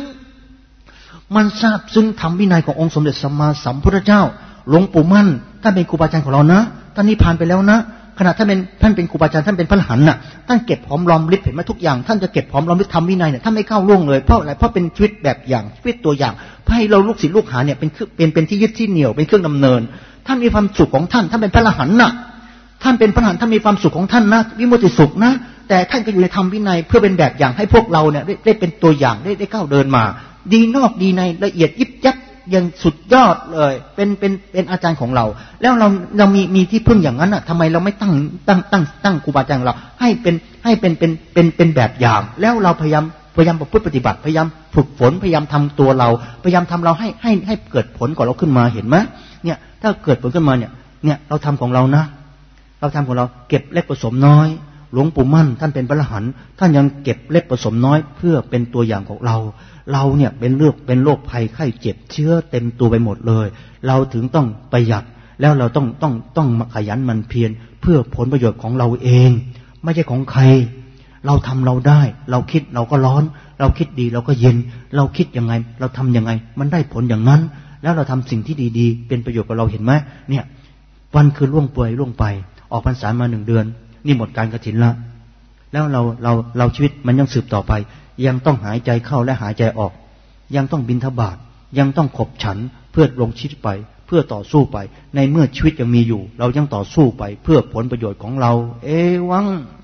Speaker 1: งธรรมวินัยขององค์สมเด็จสัมมาสัมพุทธเจ้าหลวงปู่มั่นท่านเป็นครูบาอาจารย์ของเรานะท่านนิพพานไปแล้วนะขณะท่านเป็นครูบาอาจารย์ท่านเป็นพระอรหันต์น่ะท่านเก็บหอมรอมริบเห็นไหมทุกอย่างท่านจะเก็บหอมรอมริบธรรมวินัยเนี่ยท่านไม่ก้าวล่วงเลยเพราะอะไรเพราะเป็นชีวิตแบบอย่างชีวิตตัวอย่างให้เราลูกศิษย์ลูกหาเนี่ยเป็นที่ยึดที่เหนี่ยวเป็นเครื่องดำเนินท่านมีความสุขของท่านเป็นพระอรหันต์น่ะท่านเป็นพระอรหันต์ท่านมีความสุขของท่านนะวิมุตติสุขนะแต่ท่านก็อยู่ในธรรมวินัยเพื่อเป็นแบบอย่างให้พวกเราเนี่ยได้เป็นตัวอย่างได้ก้าวเดินมาดีนอกดีในละเอียดยิบยับอย่างสุดยอดเลยเป็นอาจารย์ของเราแล้วเรามีที่พึ่งอย่างนั้นอ่ะทำไมเราไม่ตั้งครูบาอาจารย์ของเราให้เป็นแบบอย่างแล้วเราพยายามประพฤติปฏิบัติพยายามฝึกฝนพยายามทำตัวเราพยายามทำเราให้เกิดผลก่อนเราขึ้นมาเห็นไหมเนี่ยถ้าเกิดผลขึ้นมาเนี่ยเราทำของเรานะเราทำของเราเก็บเล็กผสมน้อยหลวงปู่มั่นท่านเป็นพระอรหันต์ท่านยังเก็บเล็กผสมน้อยเพื่อเป็นตัวอย่างของเราเนี่ยเป็นโรคภัยไข้เจ็บเชื้อเต็มตัวไปหมดเลยเราถึงต้องประหยัดแล้วเราต้องขยันมันเพียรเพื่อผลประโยชน์ของเราเองไม่ใช่ของใครเราทำเราได้เราคิดเราก็ร้อนเราคิดดีเราก็เย็นเราคิดยังไงเราทำยังไงมันได้ผลอย่างนั้นแล้วเราทำสิ่งที่ดีๆเป็นประโยชน์กับเราเห็นไหมเนี่ยวันคือล่วงไปออกพรรษามา1 เดือนนี่หมดการกฐินละแล้วเราชีวิตมันยังสืบต่อไปยังต้องหายใจเข้าและหายใจออกยังต้องบิณฑบาตยังต้องขบฉันเพื่อลงชีวิตไปเพื่อต่อสู้ไปในเมื่อชีวิตยังมีอยู่เรายังต่อสู้ไปเพื่อผลประโยชน์ของเราเอวัง